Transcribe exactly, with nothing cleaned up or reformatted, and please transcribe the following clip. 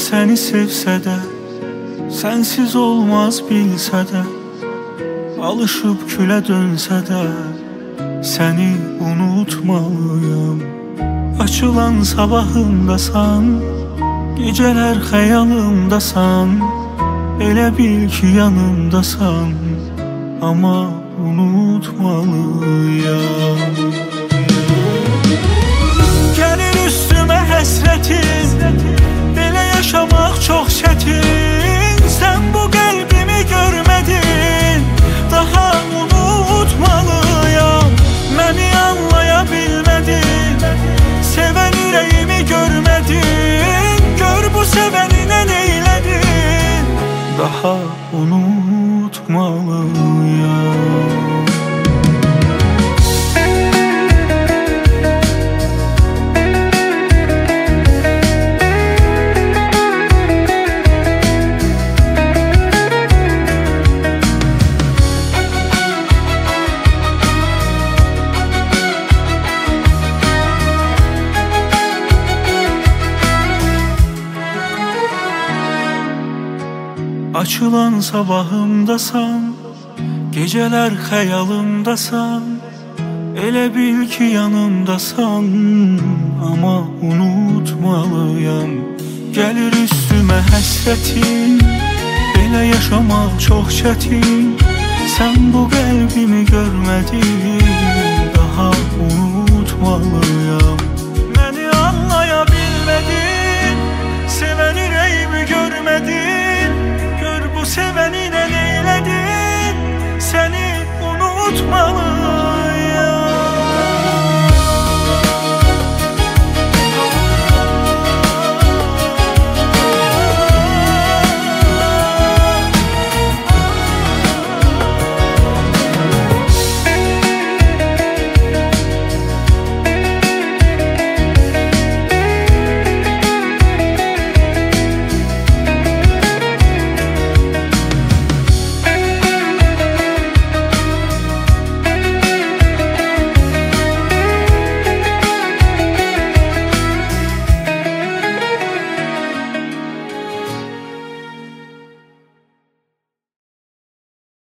seni sevsə də, sensiz olmaz bilsə də, alışıb külə dönsə də, səni unutmalıyam. Açılan sabahımdasan, gecələr xəyalımdasan, elə bil ki yanımdasan, amma unutmalıyam. Gəlir üstümə həsrətin, belə yaşamaq çox çətin. Sən bu qəlbimi görmədin, daha unutmalıyam. Məni anlaya bilmədin, sevən ürəyimi görmədin. Gör bu sevəninə neylədin, daha unutmalıyam. Açılan sabahımdasan, gecələr xəyalımdasan, elə bil ki yanımdasan, amma unutmalıyam. Gəlir üstümə həsrətin, belə yaşamaq çox çətin. Sən bu qəlbimi görmədin, daha unutmalıyam.